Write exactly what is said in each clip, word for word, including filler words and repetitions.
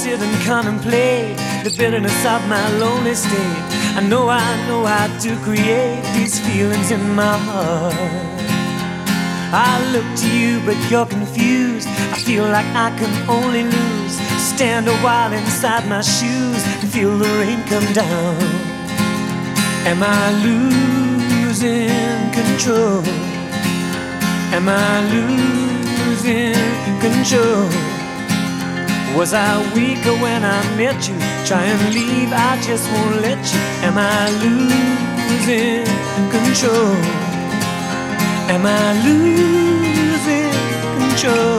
sit and contemplate the bitterness of my lonely state. I know I know how to create these feelings in my heart. I look to you, but you're confused. I feel like I can only lose. Stand a while inside my shoes and feel the rain come down. Am I losing control? Am I losing control? Was I weaker when I met you? Try and leave, I just won't let you. Am I losing control? Am I losing control?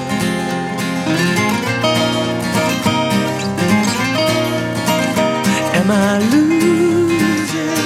Am I losing?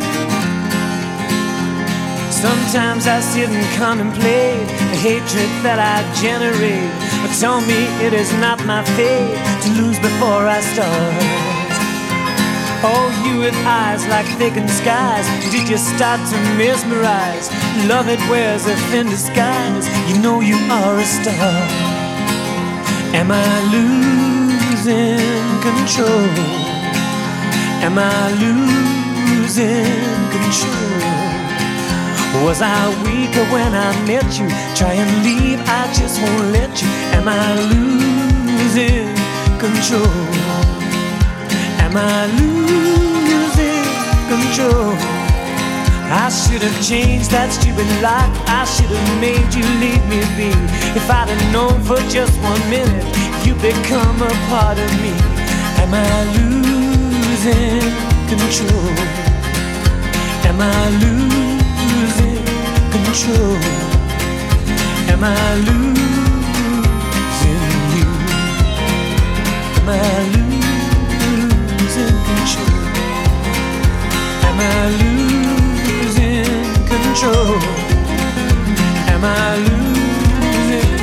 Sometimes I sit and contemplate the hatred that I generate. But tell me it is not my fate to lose before I start. Oh, you with eyes like vacant skies, did you start to mesmerize? Love it wears a thin disguise. You know you are a star. Am I losing control? Am I losing control? Was I weaker when I met you? Try and leave, I just won't let you. Am I losing control? Am I losing control? I should have changed that stupid lock. I should have made you leave me be. If I'd have known for just one minute you become a part of me. Am I losing control? Am I losing control? Am I losing you? Am I losing control? Am I losing control? Am I losing?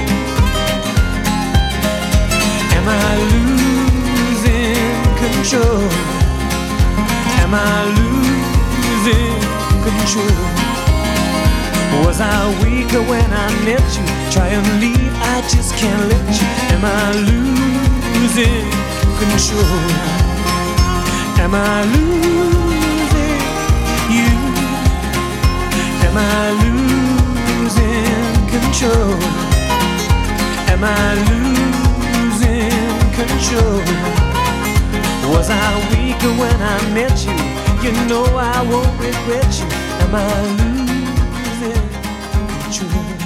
Am I losing control? Am I losing control? Was I weaker when I met you? Try and leave, I just can't let you. Am I losing control? Am I losing you? Am I losing control? Am I losing control? Was I weaker when I met you? You know I won't regret you. Am I losing control?